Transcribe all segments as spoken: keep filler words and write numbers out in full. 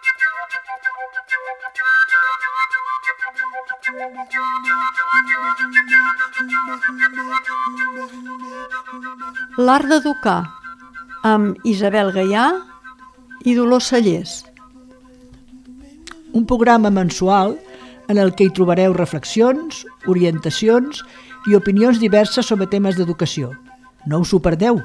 L'art d'educar, amb Isabel Gaià i Dolors Cellers. Un programa mensual en el que hi trobareu reflexions, orientacions i opinions diverses sobre temes d'educació. No us ho perdeu!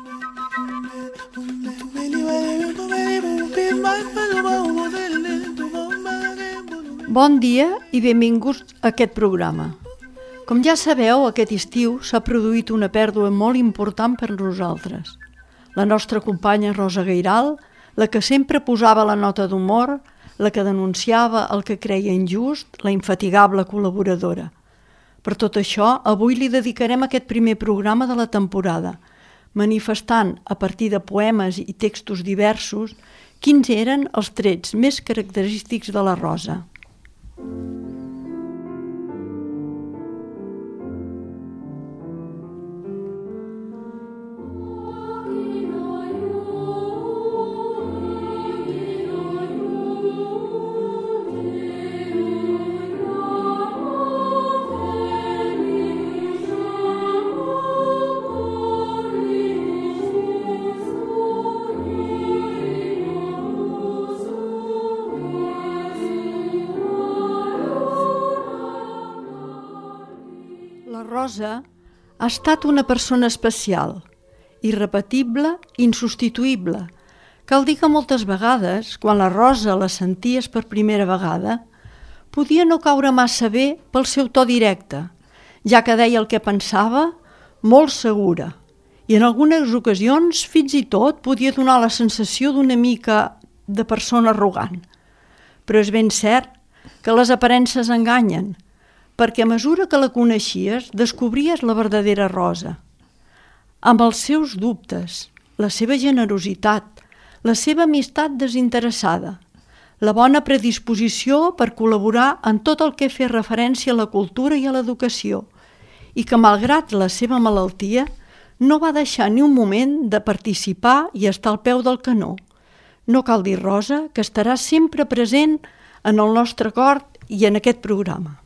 Bon dia i benvinguts a aquest programa. Com ja sabeu, aquest estiu s'ha produït una pèrdua molt important per nosaltres. La nostra companya Rosa Gairal, la que sempre posava la nota d'humor, la que denunciava el que creia injust, la infatigable col·laboradora. Per tot això, avui li dedicarem aquest primer programa de la temporada, manifestant, a partir de poemes i textos diversos, quins eren els trets més característics de la Rosa. Rosa ha estat una persona especial, irrepetible, insubstituïble. Cal dir que moltes vegades, quan la Rosa la senties per primera vegada, podia no caure massa bé pel seu to directe, ja que deia el que pensava molt segura, i en algunes ocasions fins i tot podia donar la sensació d'una mica de persona arrogant. Però és ben cert que les aparences enganyen, perquè a mesura que la coneixies descobries la verdadera Rosa. Amb els seus dubtes, la seva generositat, la seva amistat desinteressada, la bona predisposició per col·laborar en tot el que fa referència a la cultura i a l'educació, i que malgrat la seva malaltia no va deixar ni un moment de participar i estar al peu del canó. No cal dir, Rosa, que estarà sempre present en el nostre cor i en aquest programa.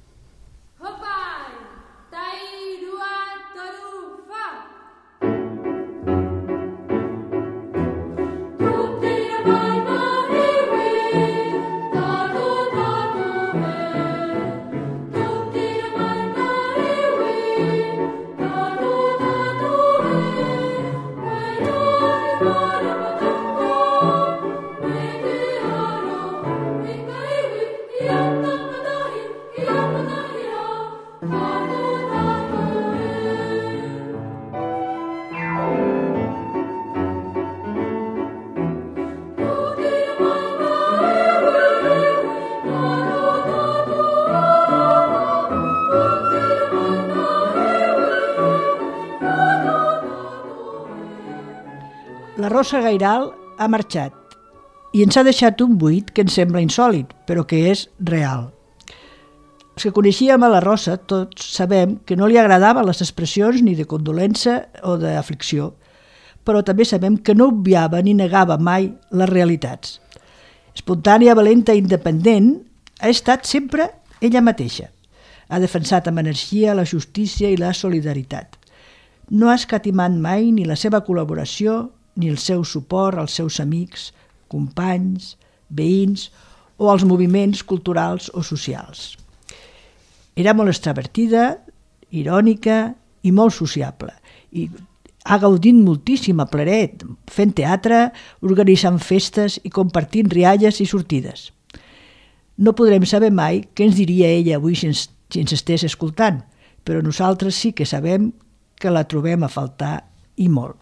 La Rosa Gairal ha marxat i ens ha deixat un buit que ens sembla insòlit, però que és real. Els que coneixíem a la Rosa tots sabem que no li agradaven les expressions ni de condolença o d'aflicció, però també sabem que no obviava ni negava mai les realitats. Espontània, valenta i independent, ha estat sempre ella mateixa. Ha defensat amb energia la justícia i la solidaritat. No ha escatimat mai ni la seva col·laboració ni el seu suport als seus amics, companys, veïns o als moviments culturals o socials. Era molt extravertida, irònica i molt sociable, i ha gaudit moltíssim a Pleret, fent teatre, organitzant festes i compartint rialles i sortides. No podrem saber mai què ens diria ella avui si ens, si ens estés escoltant, però nosaltres sí que sabem que la trobem a faltar i molt.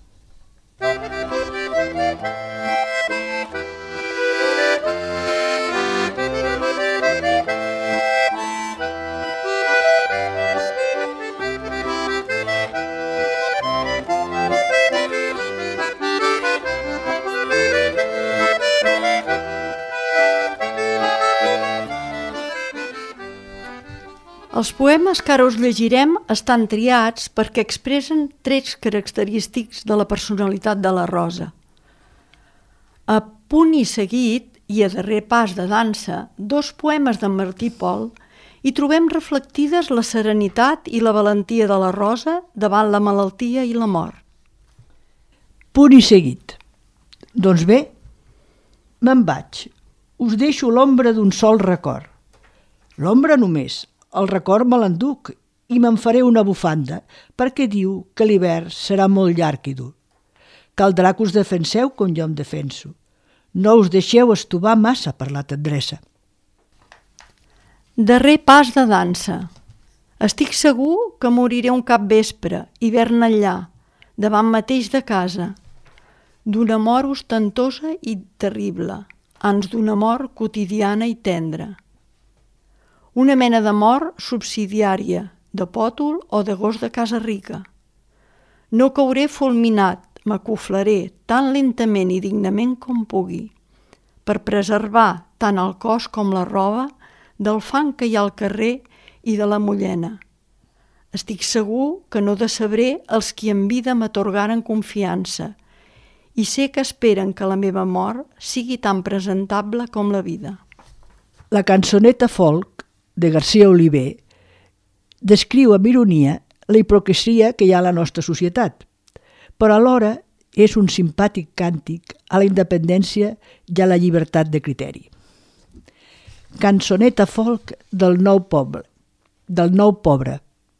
Els poemes que ara us llegirem estan triats perquè expressen trets característics de la personalitat de la Rosa. A punt i seguit i a darrer pas de dansa, dos poemes d'en Martí Pol, hi trobem reflectides la serenitat i la valentia de la Rosa davant la malaltia i la mort. Punt i seguit. Doncs bé, me'n vaig. Us deixo l'ombra d'un sol record. L'ombra només, el record me l'enduc i me'n faré una bufanda perquè diu que l'hivern serà molt llarg i dur. Caldrà que us defenseu com jo em defenso. No us deixeu estovar massa per la tendresa. Darrer pas de dansa. Estic segur que moriré un capvespre, hivern enllà, davant mateix de casa, d'una mort ostentosa i terrible, ans d'una mort quotidiana i tendra. Una mena de mort subsidiària, de pòtol o de gos de casa rica. No cauré fulminat, m'acoflaré tan lentament i dignament com pugui, per preservar tant el cos com la roba del fang que hi ha al carrer i de la mullena. Estic segur que no decebré els qui en vida m'atorgaren confiança i sé que esperen que la meva mort sigui tan presentable com la vida. La cançoneta folk de García Oliver descriu amb ironia la hipocresia que hi ha a la nostra societat, però alhora és un simpàtic càntic a la independència i a la llibertat de criteri. Cançoneta folk del nou poble, del nou pobre.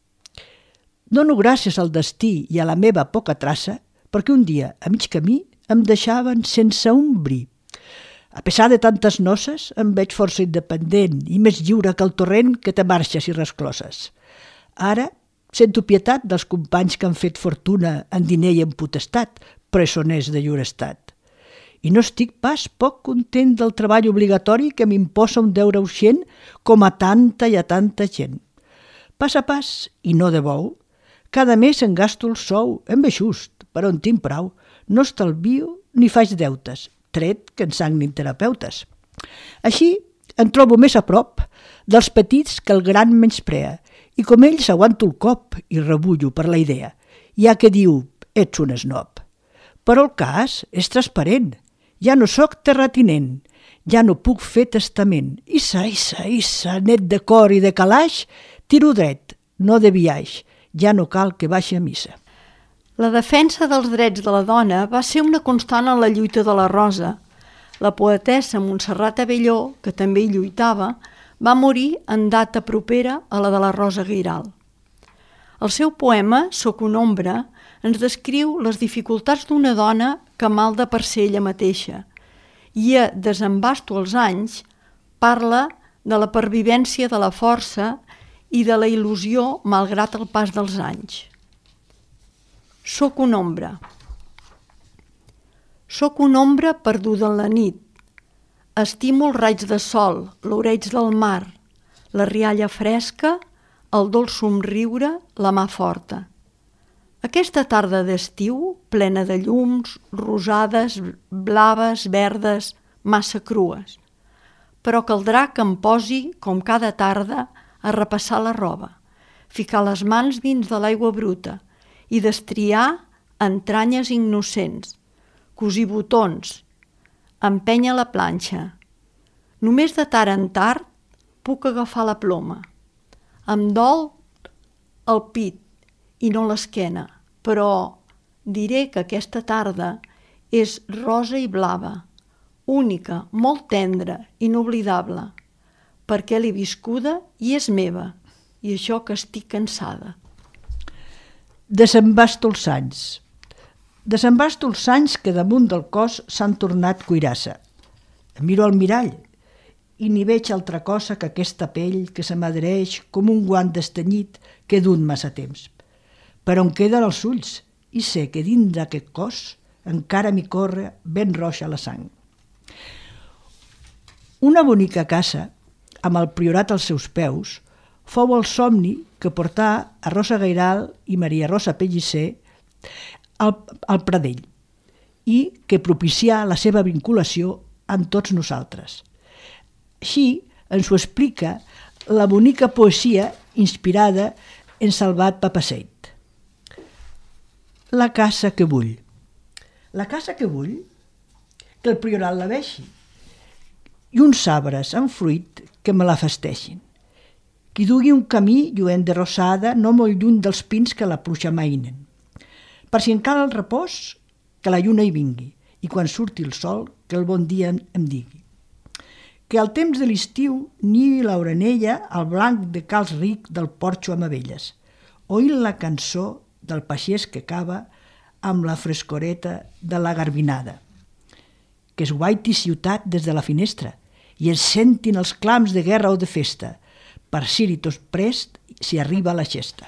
Dono gràcies al destí i a la meva poca traça perquè un dia, a mig camí, em deixaven sense un bri. A pesar de tantes noces, em veig força independent i més lliure que el torrent que té marxes i rescloses. Ara sento pietat dels companys que han fet fortuna en diner i en potestat, presoners de llur estat. I no estic pas poc content del treball obligatori que m'imposa un deure urgent com a tanta i a tanta gent. Pas a pas, i no de bou, cada mes em gasto el sou, em ve just, però en tinc prou. No estalvio ni faig deutes, tret que en sagnin terapeutes. Així em trobo més a prop dels petits que el gran menysprea, i com ells aguanto el cop i rebullo per la idea, ja que diu, ets un esnob. Però el cas és transparent, ja no sóc terratinent, ja no puc fer testament. Issa, issa, issa, net de cor i de calaix, tiro dret, no de biaix, ja no cal que baixi a missa. La defensa dels drets de la dona va ser una constant en la lluita de la Rosa. La poetessa Montserrat Abelló, que també hi lluitava, va morir en data propera a la de la Rosa Guiral. El seu poema, Soc una ombra, ens descriu les dificultats d'una dona que malda per ser ella mateixa i a Desembasto els anys parla de la pervivència de la força i de la il·lusió malgrat el pas dels anys. Soc una ombra. Soc una ombra perduda en la nit. Estimo els raigs de sol, l'oreig del mar, la rialla fresca, el dolç somriure, la mà forta. Aquesta tarda d'estiu, plena de llums, rosades, blaves, verdes, massa crues. Però caldrà que em posi, com cada tarda, a repassar la roba, ficar les mans dins de l'aigua bruta i destriar entranyes innocents, cosir botons, empènyer la planxa. Només de tard en tard puc agafar la ploma. Em dol el pit i no l'esquena, però diré que aquesta tarda és rosa i blava, única, molt tendra, inoblidable, perquè l'he viscuda i és meva, i això que estic cansada. Desembasto els anys. Desembasto els anys que damunt del cos s'han tornat cuirassa. Em miro al mirall i n'hi veig altra cosa que aquesta pell que se m'adhereix com un guant destenyit que he dut massa temps. Però em queden els ulls i sé que dins d'aquest cos encara m'hi corre ben roja la sang. Una bonica casa, amb el priorat als seus peus, fou el somni que portà a Rosa Guiral i Maria Rosa Pellicer al, al Pradell i que propicià la seva vinculació amb tots nosaltres. Així ens ho explica la bonica poesia inspirada en Salvat Papasseit. La casa que vull. La casa que vull, que el priorat la veixi, i uns arbres amb fruit que me la festeixin. Qui dugui un camí lluent de rosada, no molt lluny dels pins que la pluja maïnen. Per si encara el repòs, que la lluna hi vingui, i quan surti el sol, que el bon dia em digui. Que al temps de l'estiu nivi l'orenella al blanc de calç ric del porxo amb abelles, oint la cançó del pagès que cava amb la frescoreta de la garbinada. Que es guaiti ciutat des de la finestra i es sentin els clams de guerra o de festa, per ser-hi tots prest si arriba la xesta.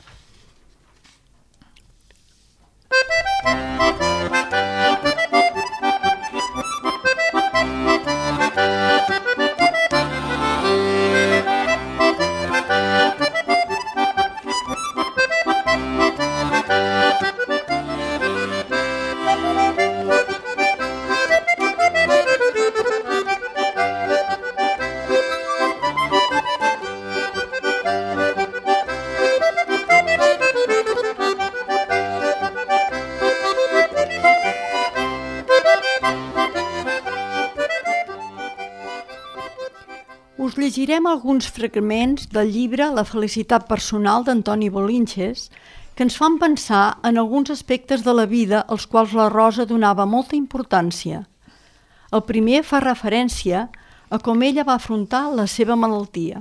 Us llegirem alguns fragments del llibre La felicitat personal d'Antoni Bolinches que ens fan pensar en alguns aspectes de la vida als quals la Rosa donava molta importància. El primer fa referència a com ella va afrontar la seva malaltia.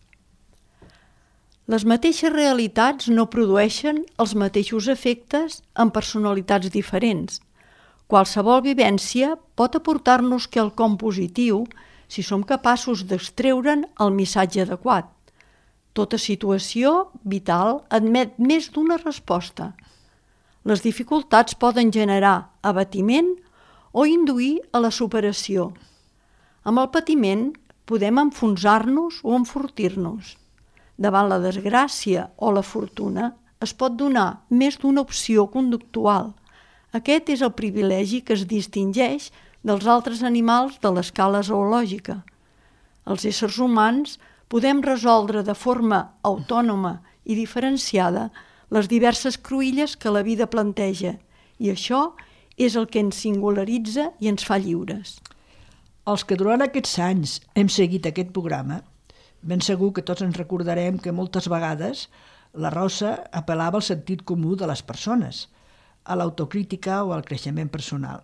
Les mateixes realitats no produeixen els mateixos efectes en personalitats diferents. Qualsevol vivència pot aportar-nos quelcom positiu si som capaços d'extreure'n el missatge adequat. Tota situació vital admet més d'una resposta. Les dificultats poden generar abatiment o induir a la superació. Amb el patiment podem enfonsar-nos o enfortir-nos. Davant la desgràcia o la fortuna es pot donar més d'una opció conductual. Aquest és el privilegi que es distingeix dels altres animals de l'escala zoològica. Els éssers humans podem resoldre de forma autònoma i diferenciada les diverses cruïlles que la vida planteja, i això és el que ens singularitza i ens fa lliures. Els que durant aquests anys hem seguit aquest programa, ben segur que tots ens recordarem que moltes vegades la Rosa apel·lava al sentit comú de les persones, a l'autocrítica o al creixement personal.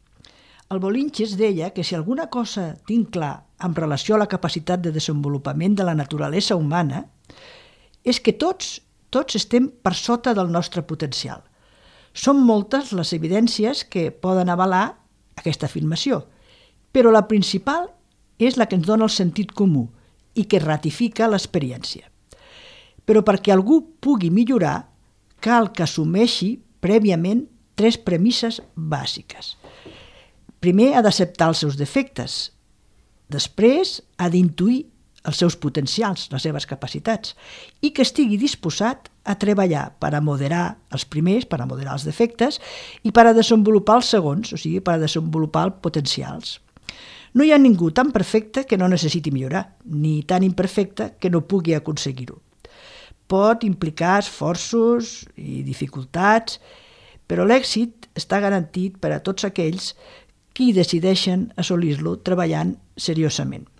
El Bolinches deia que si alguna cosa tinc clar en relació a la capacitat de desenvolupament de la naturalesa humana és que tots, tots estem per sota del nostre potencial. Són moltes les evidències que poden avalar aquesta afirmació, però la principal és la que ens dona el sentit comú i que ratifica l'experiència. Però perquè algú pugui millorar, cal que assumeixi prèviament tres premisses bàsiques. Primer, ha d'acceptar els seus defectes. Després, ha d'intuir els seus potencials, les seves capacitats, i que estigui disposat a treballar per a moderar els primers, per a moderar els defectes, i per a desenvolupar els segons, o sigui, per a desenvolupar els potencials. No hi ha ningú tan perfecte que no necessiti millorar, ni tan imperfecte que no pugui aconseguir-ho. Pot implicar esforços i dificultats, però l'èxit està garantit per a tots aquells qui decideixen assolir-lo treballant seriosament.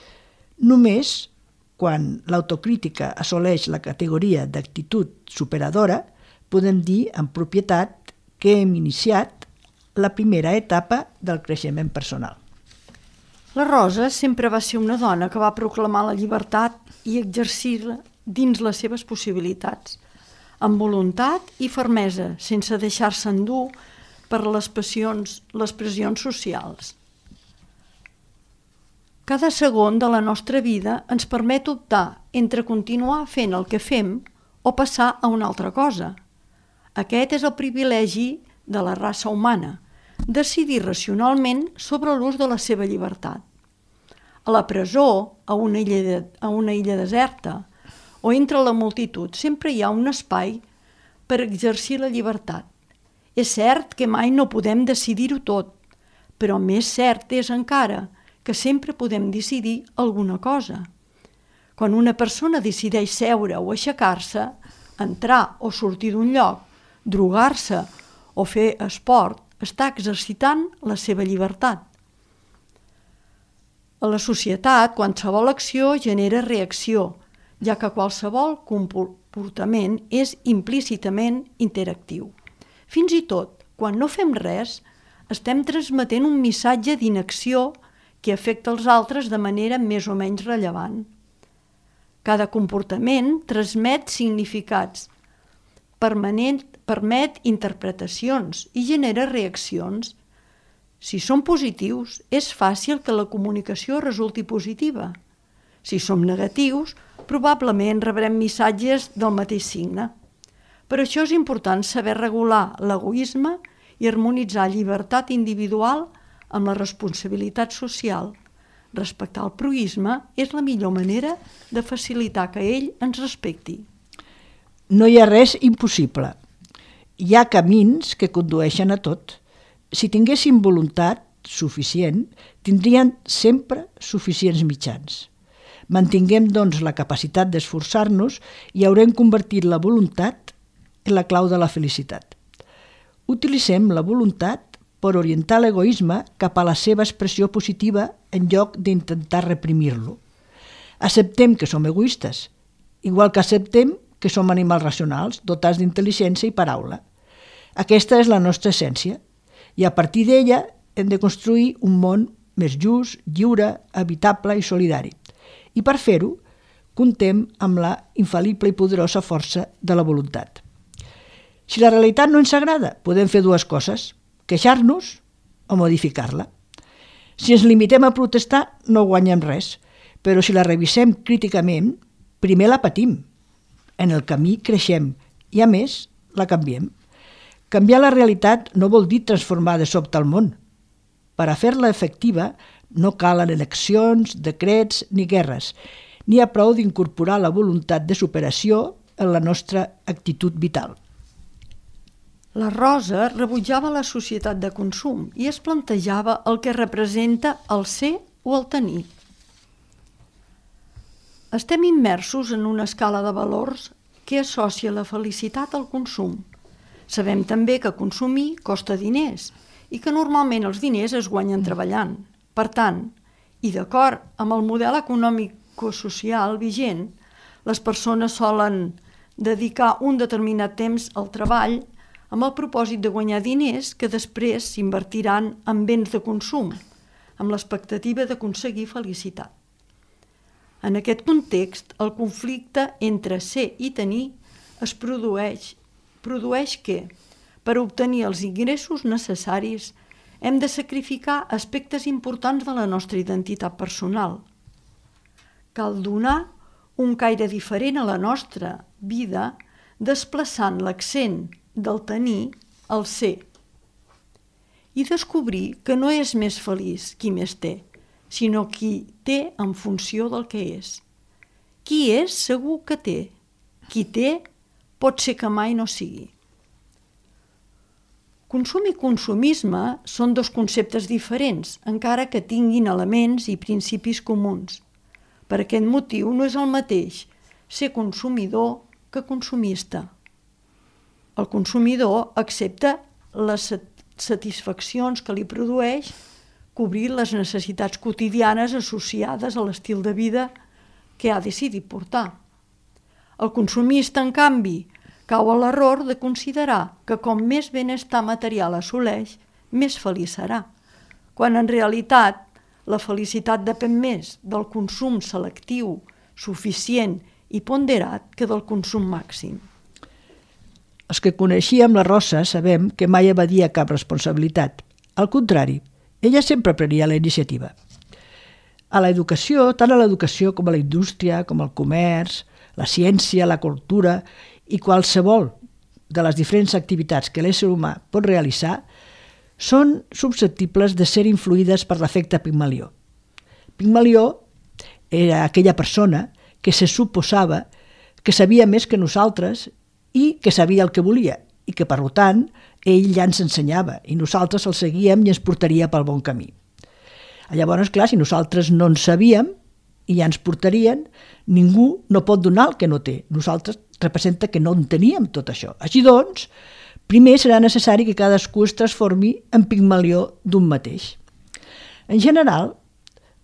Només quan l'autocrítica assoleix la categoria d'actitud superadora, podem dir amb propietat que hem iniciat la primera etapa del creixement personal. La Rosa sempre va ser una dona que va proclamar la llibertat i exercir-la dins les seves possibilitats, amb voluntat i fermesa, sense deixar-se endur per les passions, les pressions socials. Cada segon de la nostra vida ens permet optar entre continuar fent el que fem o passar a una altra cosa. Aquest és el privilegi de la raça humana, decidir racionalment sobre l'ús de la seva llibertat. A la presó, a una illa, de, a una illa deserta o entre la multitud sempre hi ha un espai per exercir la llibertat. És cert que mai no podem decidir-ho tot, però més cert és encara que sempre podem decidir alguna cosa. Quan una persona decideix seure o aixecar-se, entrar o sortir d'un lloc, drogar-se o fer esport, està exercitant la seva llibertat. A la societat, qualsevol acció genera reacció, ja que qualsevol comportament és implícitament interactiu. Fins i tot, quan no fem res, estem transmetent un missatge d'inacció que afecta els altres de manera més o menys rellevant. Cada comportament transmet significats, permanent, permet interpretacions i genera reaccions. Si som positius, és fàcil que la comunicació resulti positiva. Si som negatius, probablement rebrem missatges del mateix signe. Per això és important saber regular l'egoisme i harmonitzar llibertat individual amb la responsabilitat social. Respectar el proisme és la millor manera de facilitar que ell ens respecti. No hi ha res impossible. Hi ha camins que condueixen a tot. Si tinguéssim voluntat suficient, tindrien sempre suficients mitjans. Mantinguem, doncs, la capacitat d'esforçar-nos i haurem convertit la voluntat en la clau de la felicitat. Utilitzem la voluntat per orientar l'egoisme cap a la seva expressió positiva en lloc d'intentar reprimir-lo. Acceptem que som egoistes, igual que acceptem que som animals racionals, dotats d'intel·ligència i paraula. Aquesta és la nostra essència, i a partir d'ella hem de construir un món més just, lliure, habitable i solidari. I per fer-ho, comptem amb la infal·lible i poderosa força de la voluntat. Si la realitat no ens agrada, podem fer dues coses, queixar-nos o modificar-la. Si ens limitem a protestar, no guanyem res, però si la revisem críticament, primer la patim. En el camí creixem i, a més, la canviem. Canviar la realitat no vol dir transformar de sobte el món. Per a fer-la efectiva no calen eleccions, decrets ni guerres. N'hi ha prou d'incorporar la voluntat de superació en la nostra actitud vital. La Rosa rebutjava la societat de consum i es plantejava el que representa el ser o el tenir. Estem immersos en una escala de valors que associa la felicitat al consum. Sabem també que consumir costa diners i que normalment els diners es guanyen treballant. Per tant, i d'acord amb el model econòmic-social vigent, les persones solen dedicar un determinat temps al treball amb el propòsit de guanyar diners que després s'invertiran en béns de consum, amb l'expectativa d'aconseguir felicitat. En aquest context, el conflicte entre ser i tenir es produeix produeix que, per obtenir els ingressos necessaris, hem de sacrificar aspectes importants de la nostra identitat personal. Cal donar un caire diferent a la nostra vida, desplaçant l'accent del tenir al ser. I descobrir que no és més feliç qui més té, sinó qui té en funció del que és. Qui és segur que té. Qui té pot ser que mai no sigui. Consum i consumisme són dos conceptes diferents, encara que tinguin elements i principis comuns. Per aquest motiu no és el mateix ser consumidor que consumista. El consumidor accepta les satisfaccions que li produeix cobrir les necessitats quotidianes associades a l'estil de vida que ha decidit portar. El consumista, en canvi, cau a l'error de considerar que com més benestar material assoleix, més feliç serà, quan en realitat la felicitat depèn més del consum selectiu, suficient i ponderat que del consum màxim. Els que coneixíem la Rosa sabem que mai evadia cap responsabilitat. Al contrari, ella sempre prenia la iniciativa. A l'educació, tant a l'educació com a la indústria, com al comerç, la ciència, la cultura i qualsevol de les diferents activitats que l'ésser humà pot realitzar són susceptibles de ser influïdes per l'efecte Pigmalió. Pigmalió era aquella persona que se suposava que sabia més que nosaltres i que sabia el que volia i que, per tant, ell ja ens ensenyava i nosaltres el seguíem i ens portaria pel bon camí. Llavors, clar, si nosaltres no en sabíem i ja ens portarien, ningú no pot donar el que no té. Nosaltres representa que no en teníem tot això. Així doncs, primer serà necessari que cadascú es transformi en Pigmalió d'un mateix. En general,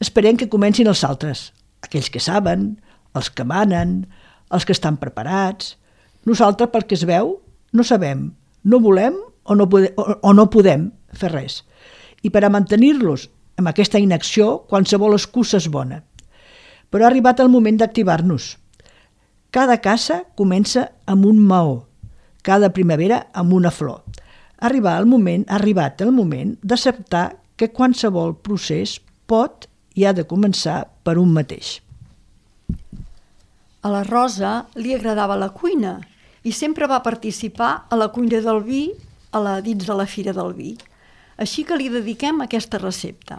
esperem que comencin els altres, aquells que saben, els que manen, els que estan preparats. Nosaltres, pel que es veu, no sabem, no volem o no, pode, o, o no podem fer res. I per a mantenir-los amb aquesta inacció, qualsevol excusa és bona. Però ha arribat el moment d'activar-nos. Cada casa comença amb un maó, cada primavera amb una flor. Ha arribat el moment, ha arribat el moment d'acceptar que qualsevol procés pot i ha de començar per un mateix. A la Rosa li agradava la cuina i sempre va participar a la cuina del vi a la, dins de la Fira del Vi. Així que li dediquem aquesta recepta.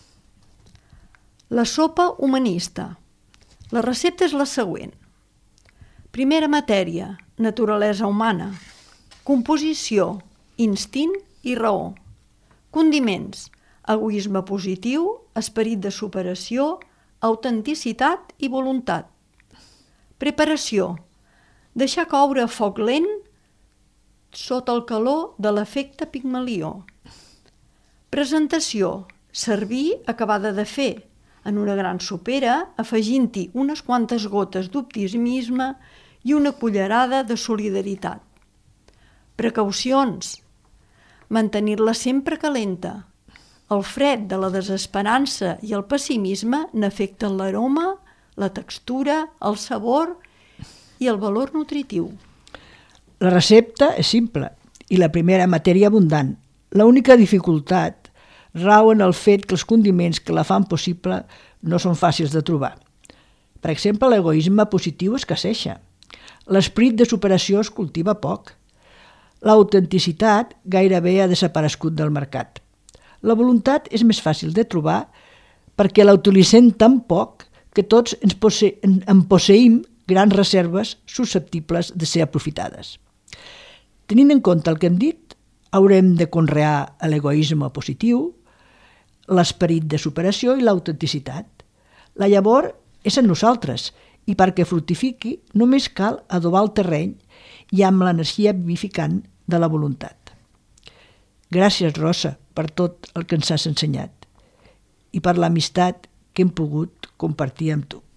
La sopa humanista. La recepta és la següent. Primera matèria, naturalesa humana. Composició, instint i raó. Condiments, egoisme positiu, esperit de superació, autenticitat i voluntat. Preparació, deixar coure a foc lent sota el calor de l'efecte Pigmalió. Presentació, servir acabada de fer, en una gran sopera, afegint-hi unes quantes gotes d'optimisme i una cullerada de solidaritat. Precaucions, mantenir-la sempre calenta. El fred de la desesperança i el pessimisme n'afecten l'aroma, la textura, el sabor i el valor nutritiu. La recepta és simple i la primera matèria abundant. L'única dificultat rau en el fet que els condiments que la fan possible no són fàcils de trobar. Per exemple, l'egoisme positiu escasseja. L'esperit de superació es cultiva poc. L'autenticitat gairebé ha desaparegut del mercat. La voluntat és més fàcil de trobar perquè la utilitzem tan poc que tots ens posse en posseïm grans reserves susceptibles de ser aprofitades. Tenint en compte el que hem dit, haurem de conrear l'egoisme positiu, l'esperit de superació i l'autenticitat. La llavor és en nosaltres i perquè fructifiqui només cal adobar el terreny i amb l'energia vivificant de la voluntat. Gràcies, Rosa, per tot el que ens has ensenyat i per l'amistat que hem pogut compartir amb tu.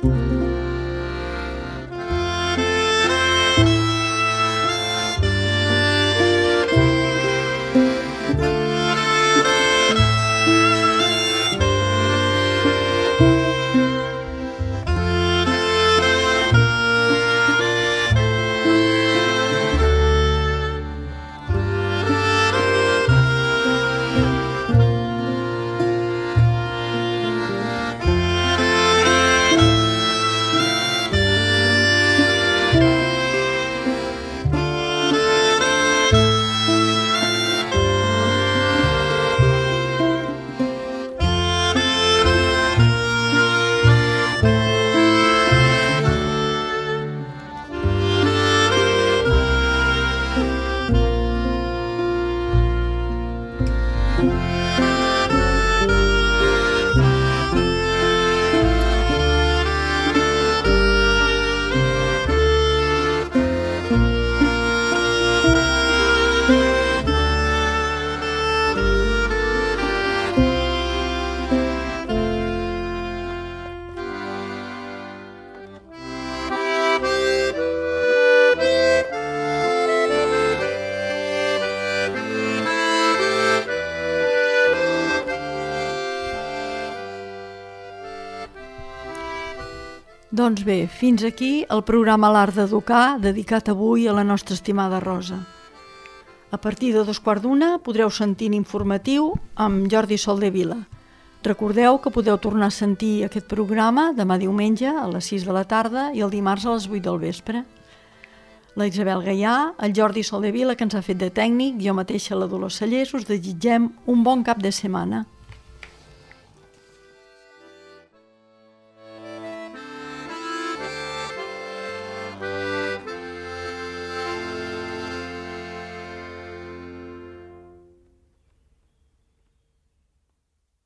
Doncs bé, fins aquí el programa L'Art d'Educar, dedicat avui a la nostra estimada Rosa. A partir de dos quarts d'una podreu sentir l'informatiu amb Jordi Soldevila. Recordeu que podeu tornar a sentir aquest programa demà diumenge a les sis de la tarda i el dimarts a les vuit del vespre. La Isabel Gaià, el Jordi Soldevila, que ens ha fet de tècnic, jo mateixa la Dolors Cellers, us desitgem un bon cap de setmana.